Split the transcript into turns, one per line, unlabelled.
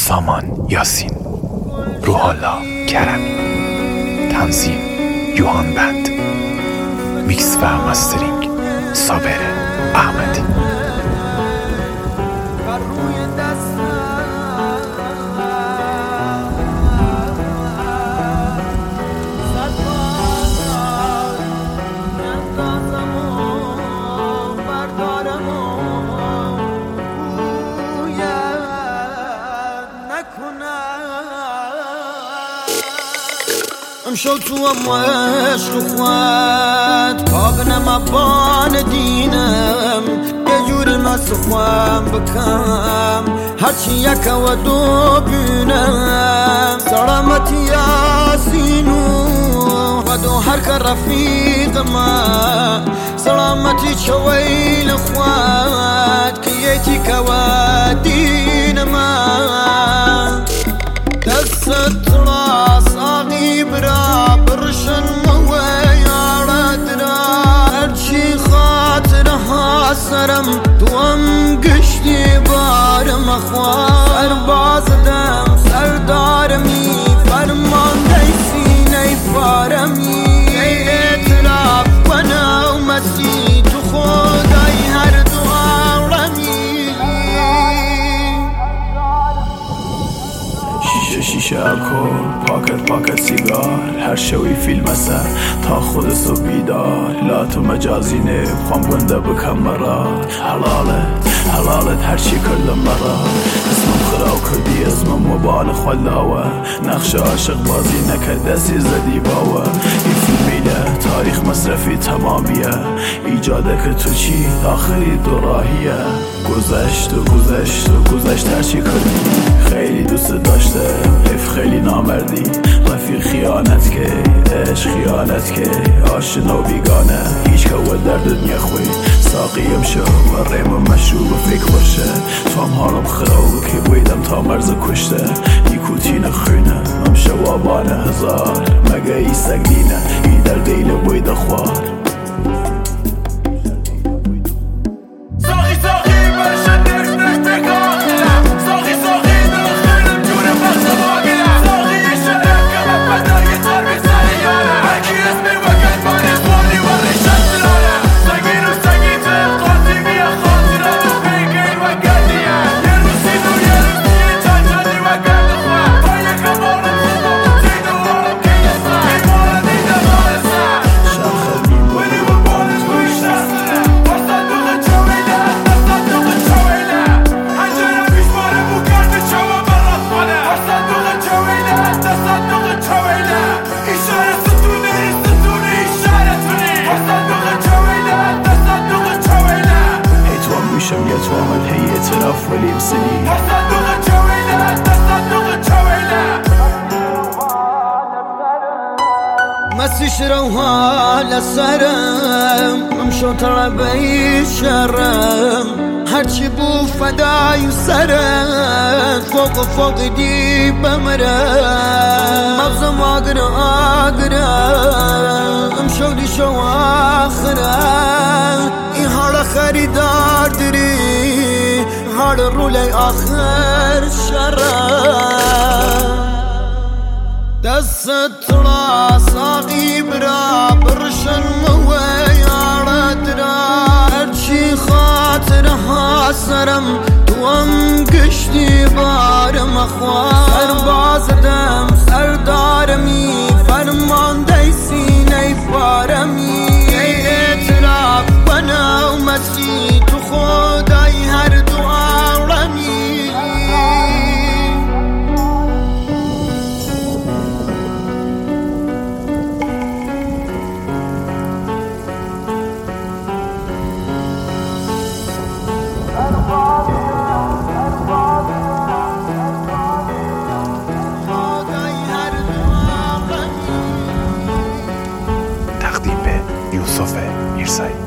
سامان یاسین، روحالله کرمی، تنظیم یوهان بند، میکس و مسترینگ صابر احمدی.
امشو تو هم عشق خواد کابنم ابان دینم یه جوری مست خوام بکم هرچی یک و دو بینم سلامتی یاسینو و دو هر که رفیق ما سلامتی چویل خواد که یکی که و دین ما دست راس آقی برا برشن مویارد را هرچی خاطرها سرم توام گشتی بارم اخوان سرباز دم سردارمی فرمانده سینه فارمی اعتراف کنه و مسیح تو خدای هر دو عالمی
شیشه الکل پاکت سیگار هر شوی فیلم است تا خود سو بیدار لات و مجازی نه خوام گنده بکم مرا حلالت هر چی کردم مرا اسمم خراو کردی اسمم مبال خلاوه نقش عاشق بازی نکرد دستی زدی باوه این فیلمیله تاریخ مصرفی تمامیه ایجاده که تو چی آخری دو راهیه گذشت هر چی کردی خیلی دوست داشته حیف خیلی نامردی رفیق خیانت که عشق خیانت که آشنا و بیگانه هیچ که و در دنیا خوی ساقیم شو و ریم مشروب و فکر باشه تو هم حالم خراو که بویدم تا مرز کشته ای کوتین خونه هم شوابان هزار مگه ای سگ دینه ای در دیل بوید خوار يتوامل هي اعتراف ولي بسنين تصدق جويلة
مسيش روها لسرم ممشو تربي شرم هرچی بو فدای سرم فوق دی بمرم مغزم آگرم امشو دی شو آخرم این حال خریدار داری حال رولی آخر شرم دست راس آقی برا برشن مویارد را هرچی خاطرها سرم توام گشتی بارم اخوان سرباز دم سردارمی فرمانده سینه فارمی اعتراف کنه و مسیح تو خدای هر دو عالمی
تقدیم به یوسف میرزایی.